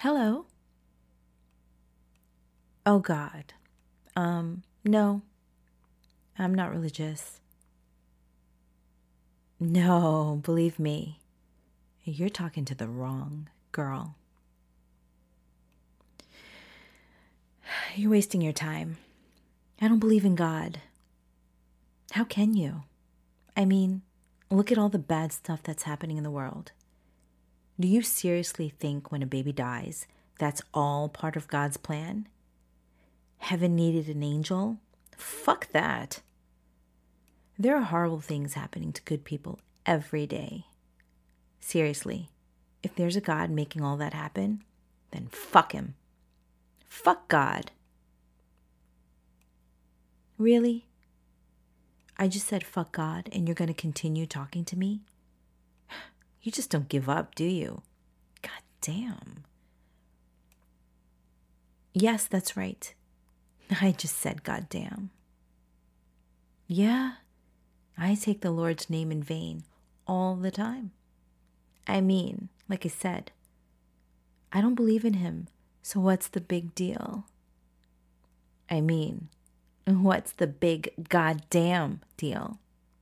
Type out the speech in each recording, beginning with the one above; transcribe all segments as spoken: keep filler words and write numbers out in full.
Hello? Oh, God. Um, no. I'm not religious. No, believe me. You're talking to the wrong girl. You're wasting your time. I don't believe in God. How can you? I mean, look at all the bad stuff that's happening in the world. Do you seriously think when a baby dies, that's all part of God's plan? Heaven needed an angel? Fuck that. There are horrible things happening to good people every day. Seriously, if there's a God making all that happen, then fuck him. Fuck God. Really? I just said fuck God and you're going to continue talking to me? You just don't give up, do you? God damn. Yes, that's right. I just said God damn. Yeah, I take the Lord's name in vain all the time. I mean, like I said, I don't believe in him, so what's the big deal? I mean, what's the big goddamn deal?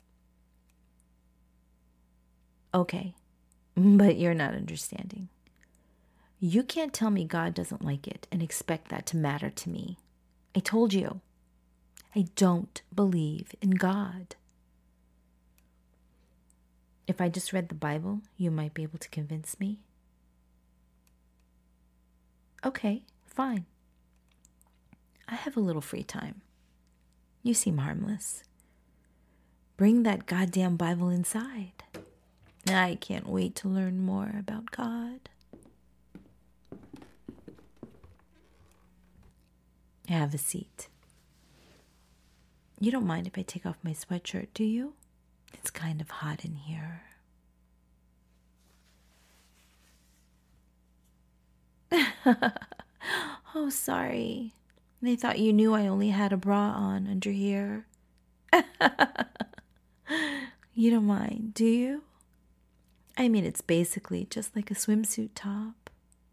Okay, but you're not understanding. You can't tell me God doesn't like it and expect that to matter to me. I told you, I don't believe in God. If I just read the Bible, you might be able to convince me. Okay, fine. I have a little free time. You seem harmless. Bring that goddamn Bible inside. I can't wait to learn more about God. Have a seat. You don't mind if I take off my sweatshirt, do you? It's kind of hot in here. Oh, sorry. They thought you knew I only had a bra on under here. You don't mind, do you? I mean, it's basically just like a swimsuit top.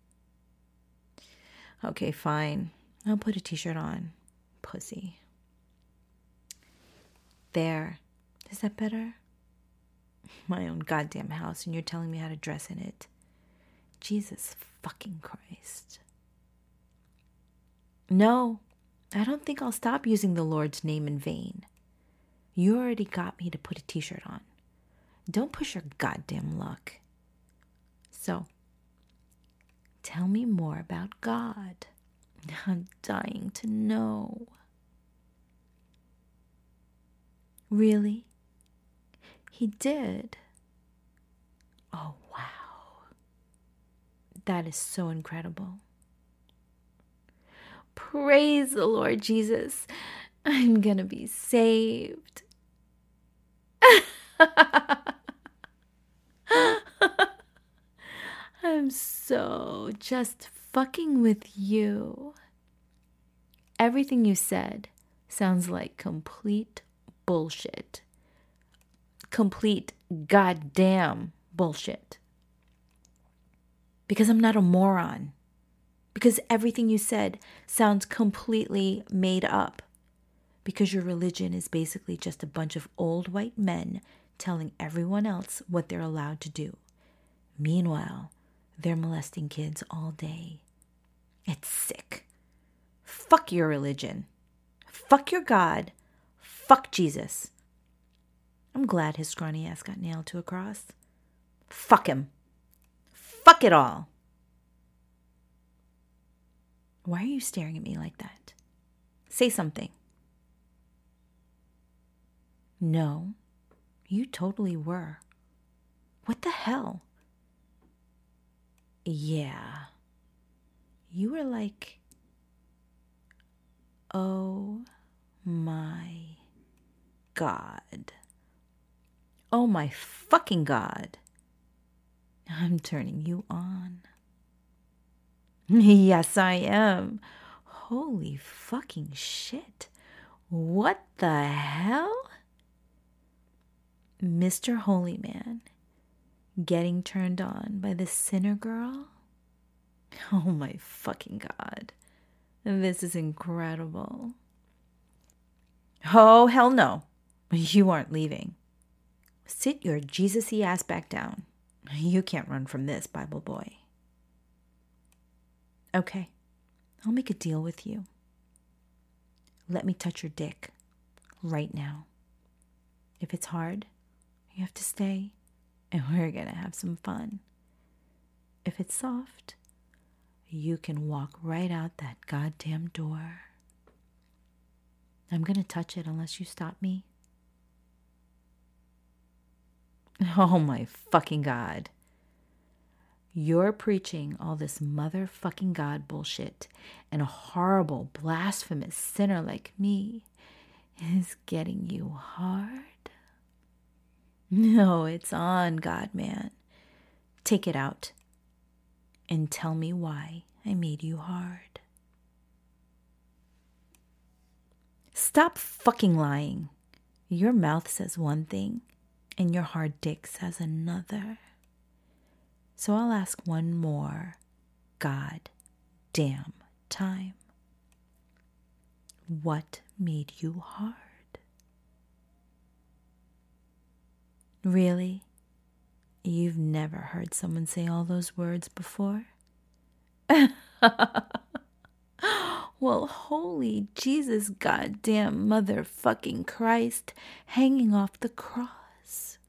Okay, fine. I'll put a t-shirt on. Pussy. There. Is that better? My own goddamn house, and you're telling me how to dress in it. Jesus fucking Christ. No, I don't think I'll stop using the Lord's name in vain. You already got me to put a t-shirt on. Don't push your goddamn luck. So, tell me more about God. I'm dying to know. Really? He did? Oh, wow. That is so incredible. Praise the Lord Jesus. I'm gonna be saved. I'm so just fucking with you. Everything you said sounds like complete bullshit. Complete goddamn bullshit. Because I'm not a moron. Because everything you said sounds completely made up. Because your religion is basically just a bunch of old white men telling everyone else what they're allowed to do. Meanwhile, they're molesting kids all day. It's sick. Fuck your religion. Fuck your God. Fuck Jesus. I'm glad his scrawny ass got nailed to a cross. Fuck him. Fuck it all. Why are you staring at me like that? Say something. No, you totally were. What the hell? Yeah. You were like, oh my God. Oh my fucking God. I'm turning you on. Yes, I am. Holy fucking shit. What the hell? Mister Holy Man getting turned on by the sinner girl? Oh my fucking God. This is incredible. Oh, hell no. You aren't leaving. Sit your Jesus-y ass back down. You can't run from this, Bible boy. Okay, I'll make a deal with you. Let me touch your dick right now. If it's hard, you have to stay, and we're gonna have some fun. If it's soft, you can walk right out that goddamn door. I'm gonna touch it unless you stop me. Oh my fucking God. You're preaching all this motherfucking God bullshit, and a horrible, blasphemous sinner like me is getting you hard? No, it's on, God man. Take it out and tell me why I made you hard. Stop fucking lying. Your mouth says one thing and your hard dick says another. So I'll ask one more god damn time. What made you hard? Really? You've never heard someone say all those words before? Well, holy Jesus goddamn motherfucking Christ hanging off the cross.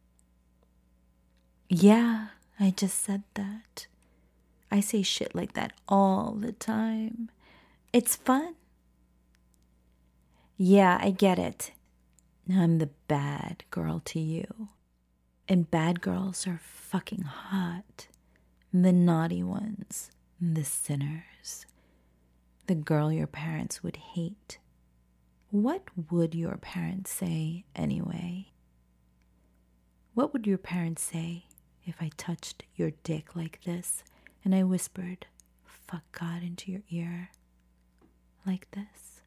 Yeah, I just said that. I say shit like that all the time. It's fun. Yeah, I get it. I'm the bad girl to you. And bad girls are fucking hot. The naughty ones. The sinners. The girl your parents would hate. What would your parents say anyway? What would your parents say if I touched your dick like this and I whispered, fuck God into your ear like this?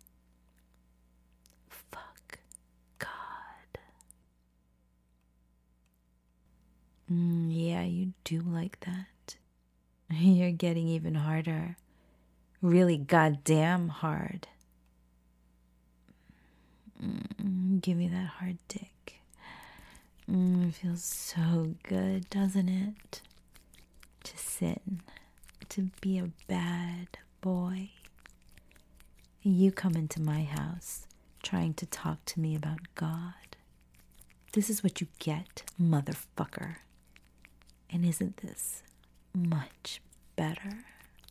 Fuck God. Mm, yeah, you do like that. You're getting even harder. Really goddamn hard. Mm, give me that hard dick. Mm, it feels so good, doesn't it? To sin, to be a bad boy. You come into my house trying to talk to me about God. This is what you get, motherfucker. And isn't this much better?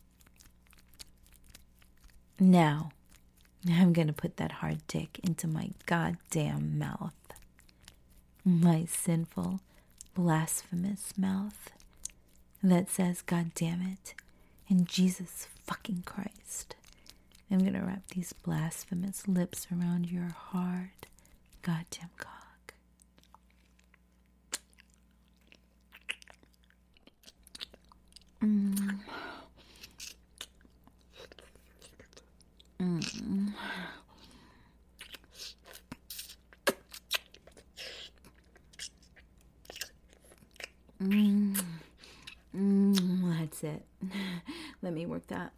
Now, I'm gonna put that hard dick into my goddamn mouth. My sinful, blasphemous mouth that says, God damn it, in Jesus fucking Christ. I'm gonna wrap these blasphemous lips around your hard, goddamn cock. Mm. Mm. Mm. Mm. That's it. Let me work that.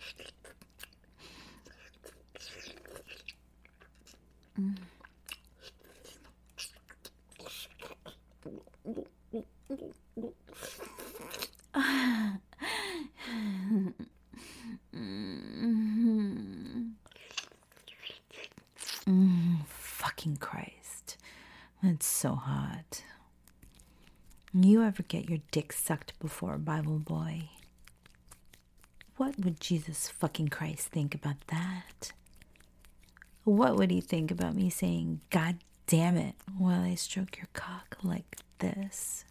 Mm. Mm, fucking Christ. That's so hot. You ever get your dick sucked before, Bible boy? What would Jesus fucking Christ think about that? What would he think about me saying, God damn it, while I stroke your cock like this?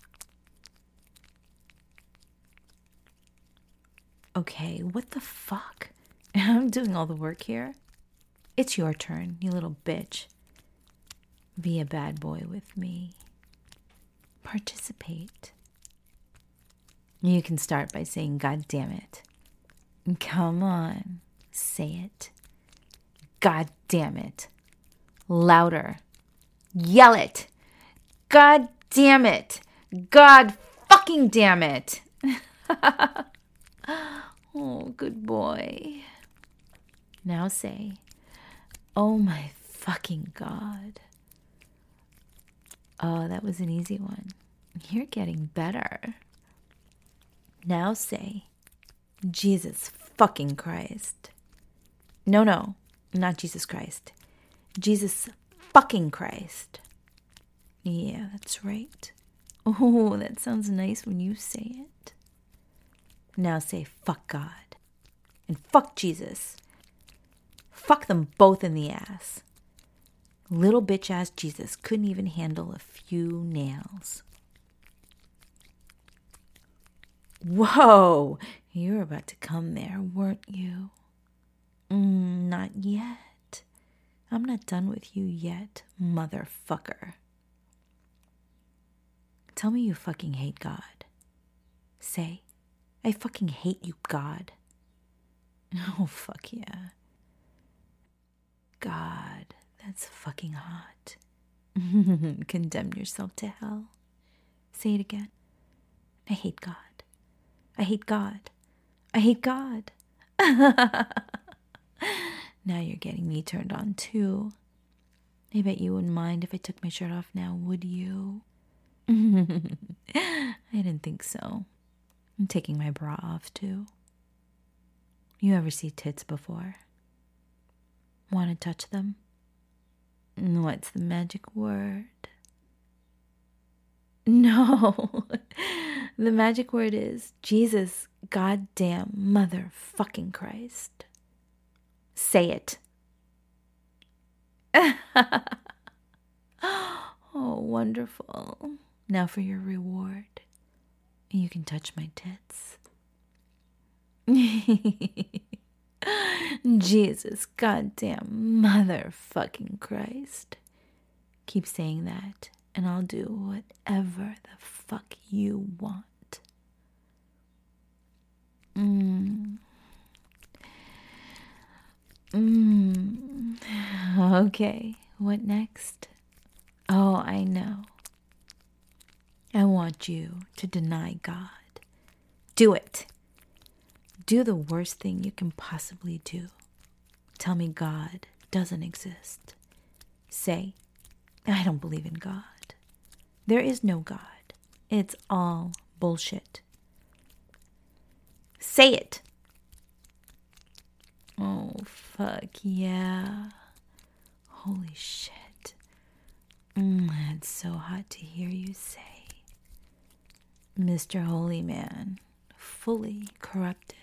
Okay, what the fuck? I'm doing all the work here. It's your turn, you little bitch. Be a bad boy with me. Participate. You can start by saying, God damn it. Come on, say it. God damn it. Louder. Yell it. God damn it. God fucking damn it. Oh, good boy. Now say, oh my fucking God. Oh, that was an easy one. You're getting better. Now say, Jesus fucking Christ. No, no, not Jesus Christ. Jesus fucking Christ. Yeah, that's right. Oh, that sounds nice when you say it. Now say, fuck God. And fuck Jesus. Fuck them both in the ass. Little bitch ass Jesus couldn't even handle a few nails. Whoa, you were about to come there, weren't you? Mm, not yet. I'm not done with you yet, motherfucker. Tell me you fucking hate God. Say, I fucking hate you, God. Oh, fuck yeah. God, that's fucking hot. Condemn yourself to hell. Say it again. I hate God. I hate God. I hate God. Now you're getting me turned on too. I bet you wouldn't mind if I took my shirt off now, would you? I didn't think so. I'm taking my bra off too. You ever see tits before? Want to touch them? What's the magic word? No. The magic word is Jesus goddamn motherfucking Christ. Say it. Oh, wonderful. Now for your reward. You can touch my tits. Jesus goddamn motherfucking Christ. Keep saying that, and I'll do whatever the fuck you want. Mmm. Mmm. Okay, what next? Oh, I know. I want you to deny God. Do it. Do the worst thing you can possibly do. Tell me God doesn't exist. Say, I don't believe in God. There is no God. It's all bullshit. Say it. Oh, fuck yeah. Holy shit. Mm, it's so hot to hear you say. Mister Holy Man, fully corrupted.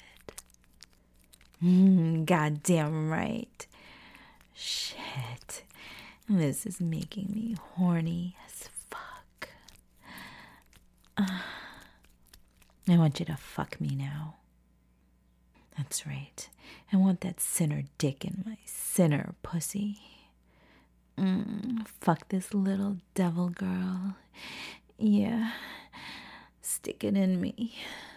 Mm, goddamn right. Shit. This is making me horny as fuck. Uh, I want you to fuck me now. That's right. I want that sinner dick in my sinner pussy. Mm, fuck this little devil girl. Yeah. Stick it in me.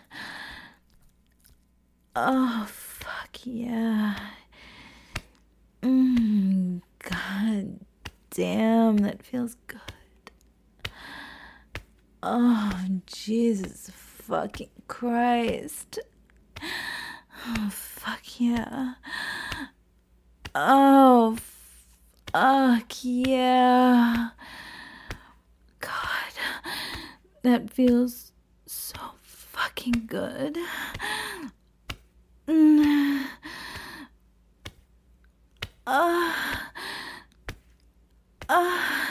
Oh, fuck yeah. Mm, God damn, that feels good. Oh, Jesus fucking Christ. Oh, fuck yeah. Oh, fuck yeah. God, that feels so fucking good. Mm. Uh, uh,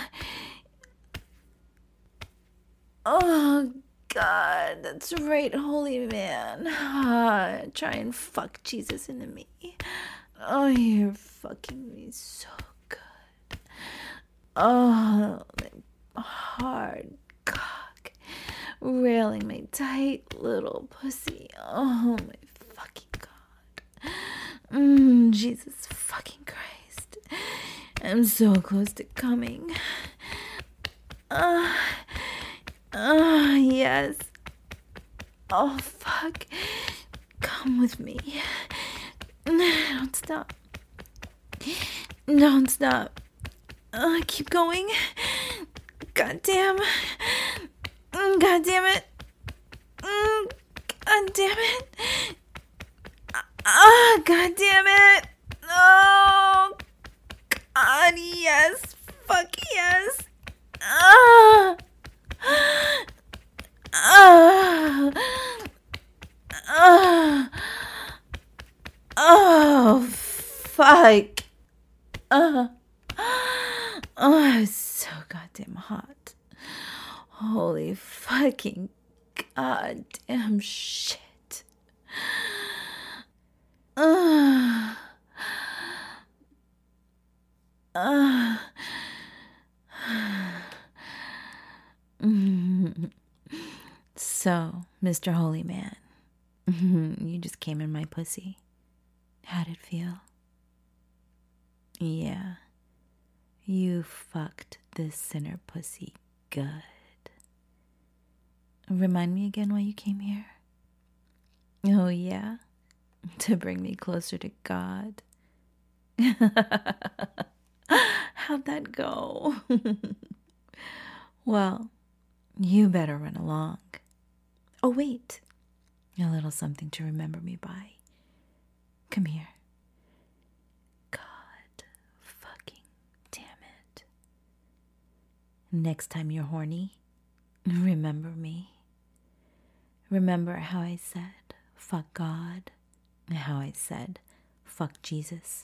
oh, God, that's right, Holy Man. Uh, try and fuck Jesus into me. Oh, you're fucking me so good. Oh, my hard cock railing my tight little pussy. Oh, my fucking God. Mm, Jesus fucking Christ. I'm so close to coming. Uh, uh, yes. Oh, fuck. Come with me. Don't stop. Don't stop. Uh, keep going. God damn. God damn it. God damn it. Ah, God damn it. Oh, God, yes. Fuck yes. Ah. Ah. Ah. Oh, fuck. Uh, oh, it's so goddamn hot. Holy fucking goddamn shit. Uh, uh, so, Mister Holy Man, you just came in my pussy. How'd it feel? Yeah, you fucked this sinner pussy good. Remind me again why you came here? Oh, yeah? To bring me closer to God. How'd that go? Well, you better run along. Oh, wait. A little something to remember me by. Come here. God fucking damn it. Next time you're horny, remember me. Remember how I said, fuck God, and how I said, fuck Jesus.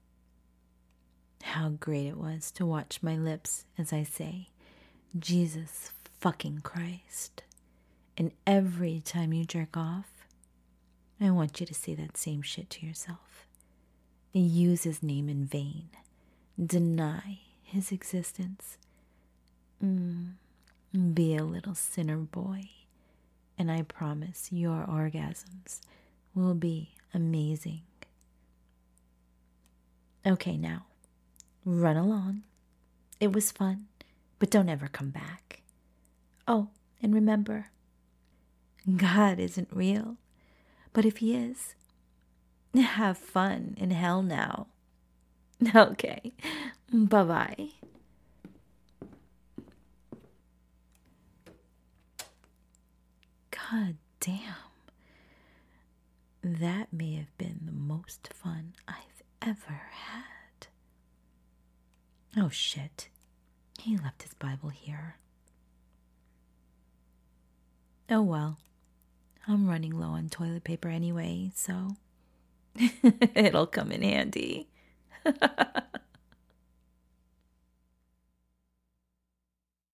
How great it was to watch my lips as I say, Jesus fucking Christ. And every time you jerk off, I want you to say that same shit to yourself. Use his name in vain. Deny his existence. Mm. Be a little sinner boy. And I promise your orgasms will be amazing. Okay, now, run along. It was fun, but don't ever come back. Oh, and remember, God isn't real. But if he is, have fun in hell now. Okay, bye-bye. God damn. That may have been the most fun I've ever had. Oh, shit. He left his Bible here. Oh, well. I'm running low on toilet paper anyway, so it'll come in handy.